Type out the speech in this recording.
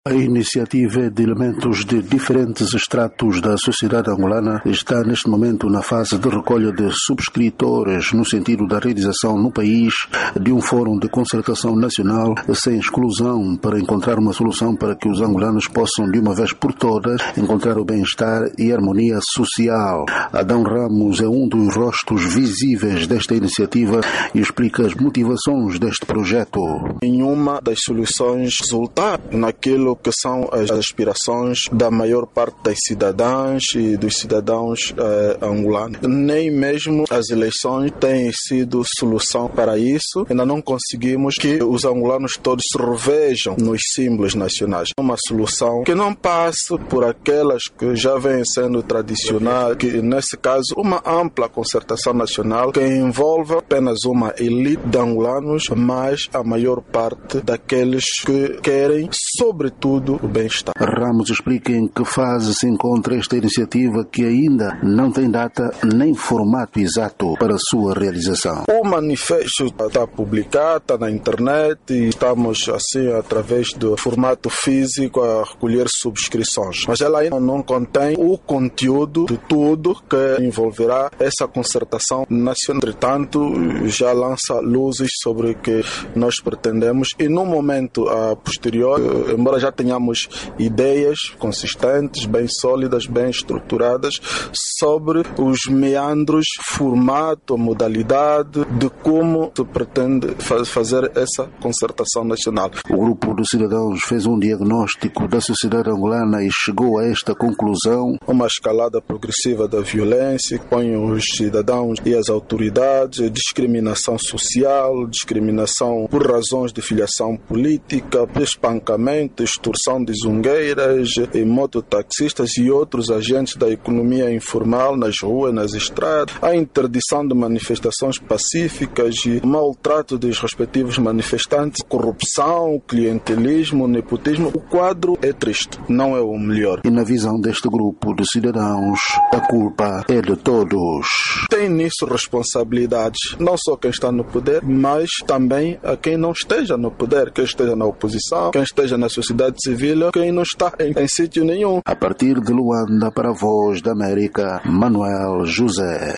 A iniciativa de elementos de diferentes estratos da sociedade angolana está neste momento na fase de recolha de subscritores no sentido da realização no país de um fórum de concertação nacional sem exclusão para encontrar uma solução para que os angolanos possam de uma vez por todas encontrar o bem-estar e harmonia social. Adão Ramos é um dos rostos visíveis desta iniciativa e explica as motivações deste projeto. Nenhuma das soluções resulta naquilo que são as aspirações da maior parte das cidadãs e dos cidadãos angolanos. Nem mesmo as eleições têm sido solução para isso. Ainda não conseguimos que os angolanos todos se revejam nos símbolos nacionais. Uma solução que não passe por aquelas que já vêm sendo tradicionais, que nesse caso uma ampla concertação nacional que envolve apenas uma elite de angolanos, mas a maior parte daqueles que querem, sobretudo, o bem-estar. Ramos explica em que fase se encontra esta iniciativa que ainda não tem data nem formato exato para a sua realização. O manifesto está publicado, está na internet e estamos assim através do formato físico a recolher subscrições. Mas ela ainda não contém o conteúdo de tudo que envolverá essa concertação nacional. Entretanto, já lança luzes sobre o que nós pretendemos e no momento posterior, embora já tenhamos ideias consistentes, bem sólidas, bem estruturadas sobre os meandros, formato, modalidade de como se pretende fazer essa concertação nacional. O grupo de cidadãos fez um diagnóstico da sociedade angolana e chegou a esta conclusão. Uma escalada progressiva da violência que põe os cidadãos e as autoridades, discriminação social, discriminação por razões de filiação política, espancamento, extorsão de zungueiras, mototaxistas e outros agentes da economia informal nas ruas, nas estradas, a interdição de manifestações pacíficas e maltrato dos respectivos manifestantes, corrupção, clientelismo, nepotismo. O quadro é triste, não é o melhor. E na visão deste grupo de cidadãos, a culpa é de todos. Tem nisso responsabilidades, não só quem está no poder, mas também a quem não esteja no poder, quem esteja na oposição, quem esteja na sociedade civil, quem não está em sítio nenhum. A partir de Luanda, para a Voz da América, Manuel José.